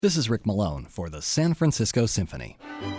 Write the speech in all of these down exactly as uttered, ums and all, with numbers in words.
This is Rick Malone for the San Francisco Symphony.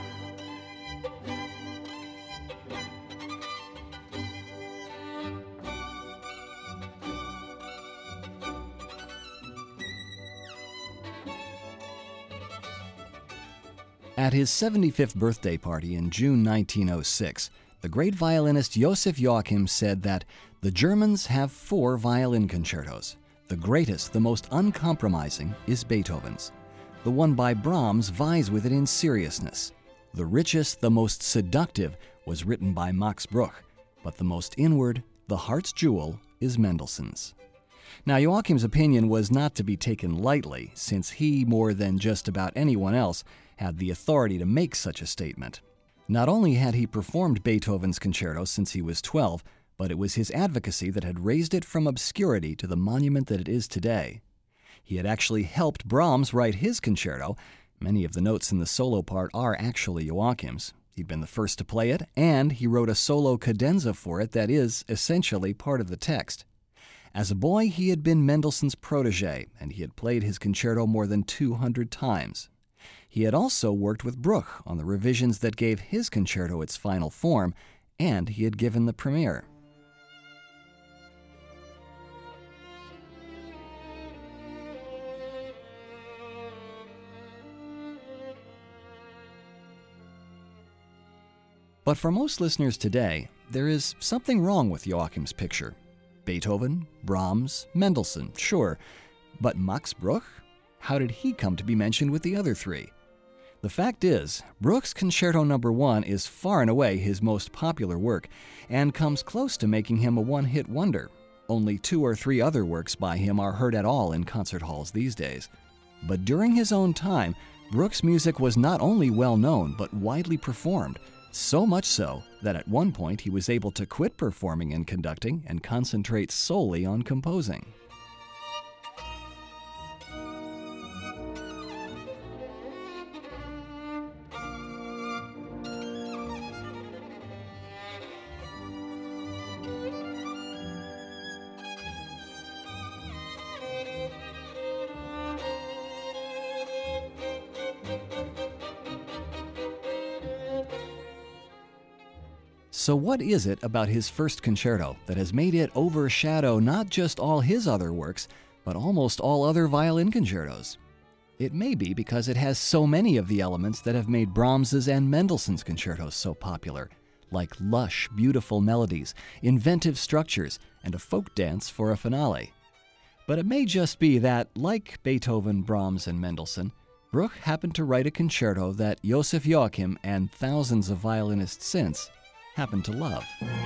At his seventy-fifth birthday party in June nineteen oh six, the great violinist Joseph Joachim said that the Germans have four violin concertos. The greatest, the most uncompromising, is Beethoven's. The one by Brahms vies with it in seriousness. The richest, the most seductive, was written by Max Bruch, but the most inward, the heart's jewel, is Mendelssohn's. Now, Joachim's opinion was not to be taken lightly, since he, more than just about anyone else, had the authority to make such a statement. Not only had he performed Beethoven's concerto since he was twelve, but it was his advocacy that had raised it from obscurity to the monument that it is today. He had actually helped Brahms write his concerto. Many of the notes in the solo part are actually Joachim's. He'd been the first to play it, and he wrote a solo cadenza for it that is essentially part of the text. As a boy, he had been Mendelssohn's protege, and he had played his concerto more than two hundred times. He had also worked with Bruch on the revisions that gave his concerto its final form, and he had given the premiere. But for most listeners today, there is something wrong with Joachim's picture. Beethoven, Brahms, Mendelssohn, sure, but Max Bruch? How did he come to be mentioned with the other three? The fact is, Bruch's Concerto Number One is far and away his most popular work, and comes close to making him a one-hit wonder. Only two or three other works by him are heard at all in concert halls these days. But during his own time, Bruch's music was not only well-known, but widely performed. So much so that at one point he was able to quit performing and conducting and concentrate solely on composing. So what is it about his first concerto that has made it overshadow not just all his other works, but almost all other violin concertos? It may be because it has so many of the elements that have made Brahms's and Mendelssohn's concertos so popular, like lush, beautiful melodies, inventive structures, and a folk dance for a finale. But it may just be that, like Beethoven, Brahms, and Mendelssohn, Bruch happened to write a concerto that Joseph Joachim and thousands of violinists since happen to love.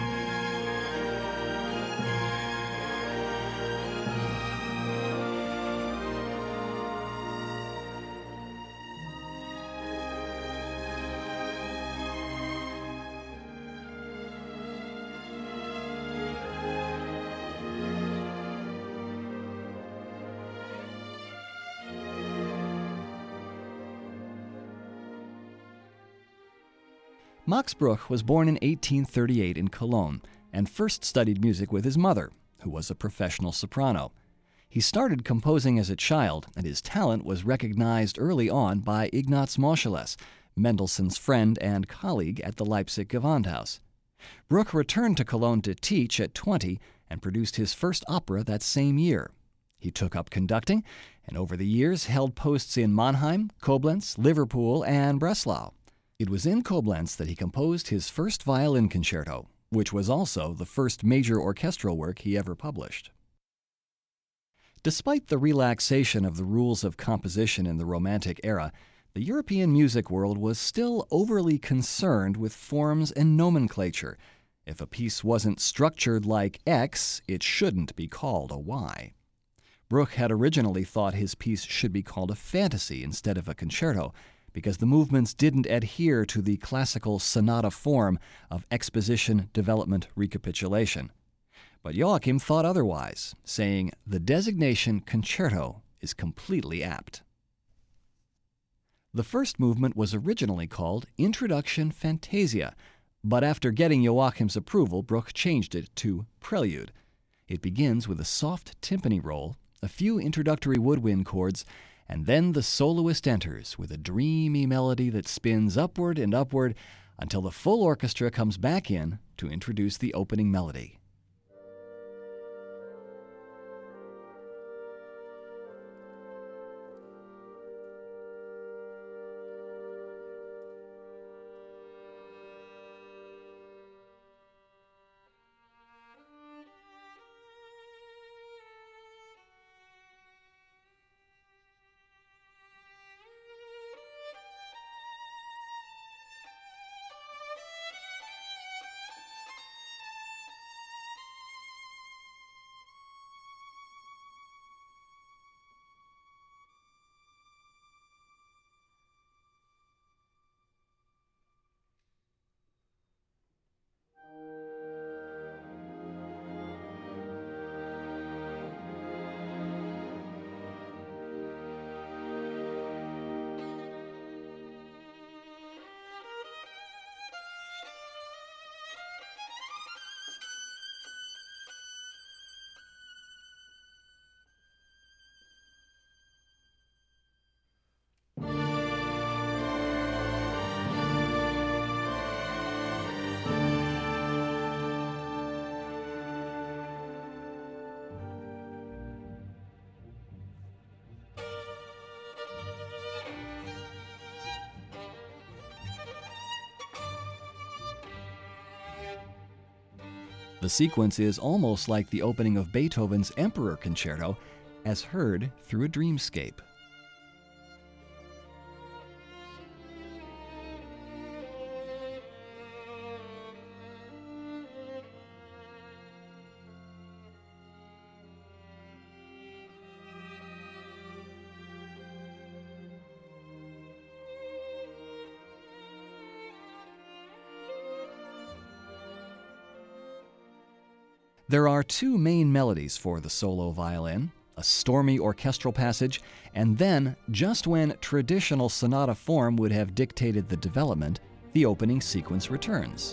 Max Bruch was born in eighteen thirty-eight in Cologne and first studied music with his mother, who was a professional soprano. He started composing as a child, and his talent was recognized early on by Ignaz Moscheles, Mendelssohn's friend and colleague at the Leipzig Gewandhaus. Bruch returned to Cologne to teach at twenty and produced his first opera that same year. He took up conducting, and over the years held posts in Mannheim, Koblenz, Liverpool, and Breslau. It was in Koblenz that he composed his first violin concerto, which was also the first major orchestral work he ever published. Despite the relaxation of the rules of composition in the Romantic era, the European music world was still overly concerned with forms and nomenclature. If a piece wasn't structured like X, it shouldn't be called a Y. Bruch had originally thought his piece should be called a fantasy instead of a concerto, because the movements didn't adhere to the classical sonata form of exposition, development, recapitulation. But Joachim thought otherwise, saying, "The designation concerto is completely apt." The first movement was originally called Introduction Fantasia, but after getting Joachim's approval, Bruch changed it to Prelude. It begins with a soft timpani roll, a few introductory woodwind chords, and then the soloist enters with a dreamy melody that spins upward and upward until the full orchestra comes back in to introduce the opening melody. The sequence is almost like the opening of Beethoven's Emperor Concerto, as heard through a dreamscape. There are two main melodies for the solo violin, a stormy orchestral passage, and then, just when traditional sonata form would have dictated the development, the opening sequence returns.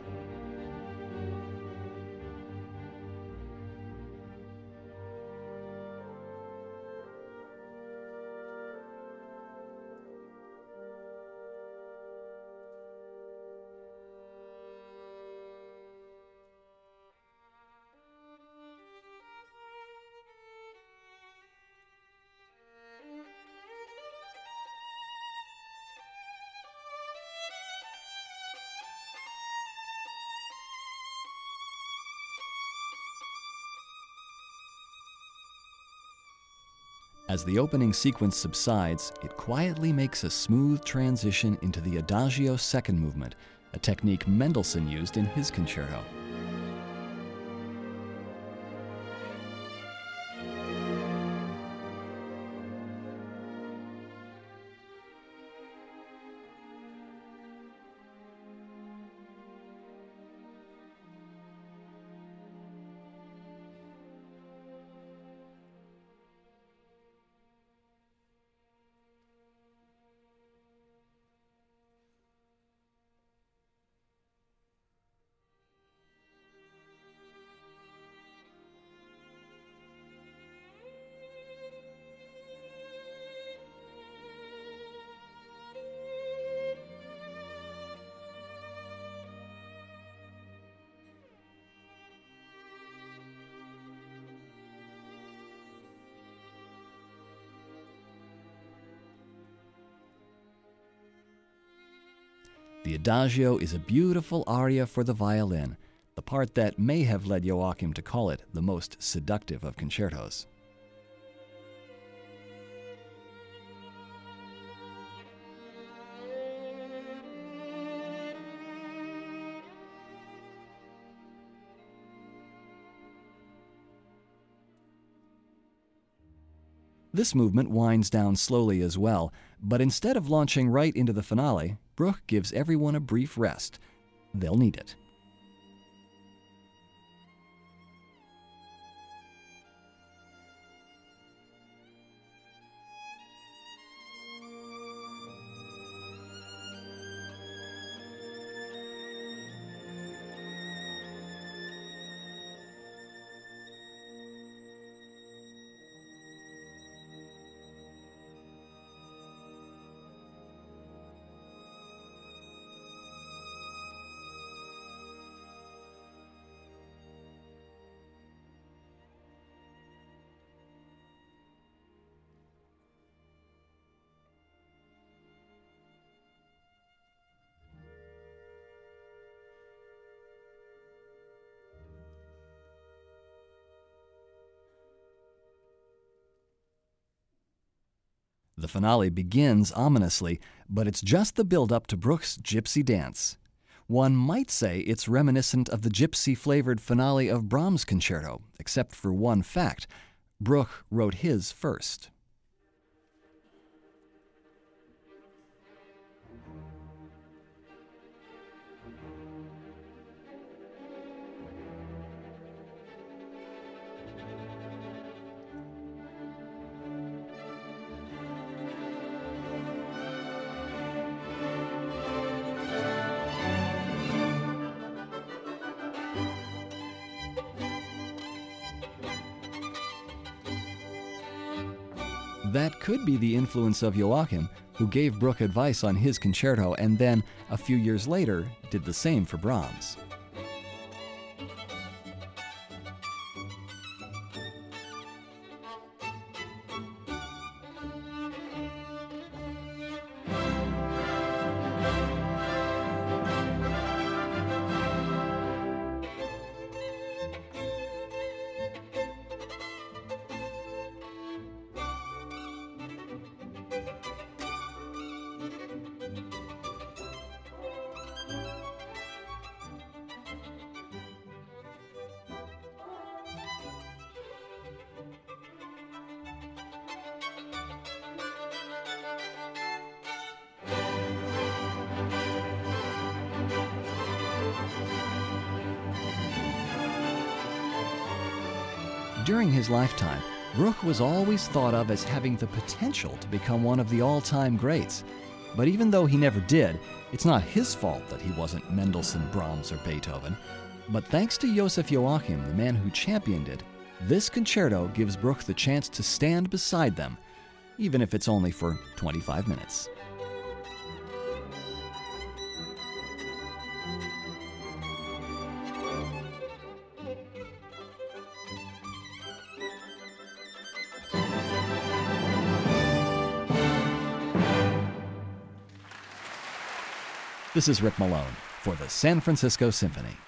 As the opening sequence subsides, it quietly makes a smooth transition into the Adagio second movement, a technique Mendelssohn used in his concerto. The Adagio is a beautiful aria for the violin, the part that may have led Joachim to call it the most seductive of concertos. This movement winds down slowly as well, but instead of launching right into the finale, Bruch gives everyone a brief rest. They'll need it. The finale begins ominously, but it's just the build-up to Bruch's Gypsy Dance. One might say it's reminiscent of the gypsy-flavored finale of Brahms' concerto, except for one fact. Bruch wrote his first. That could be the influence of Joachim, who gave Bruch advice on his concerto and then, a few years later, did the same for Brahms. During his lifetime, Bruch was always thought of as having the potential to become one of the all-time greats. But even though he never did, it's not his fault that he wasn't Mendelssohn, Brahms, or Beethoven. But thanks to Joseph Joachim, the man who championed it, this concerto gives Bruch the chance to stand beside them, even if it's only for twenty-five minutes. This is Rick Malone for the San Francisco Symphony.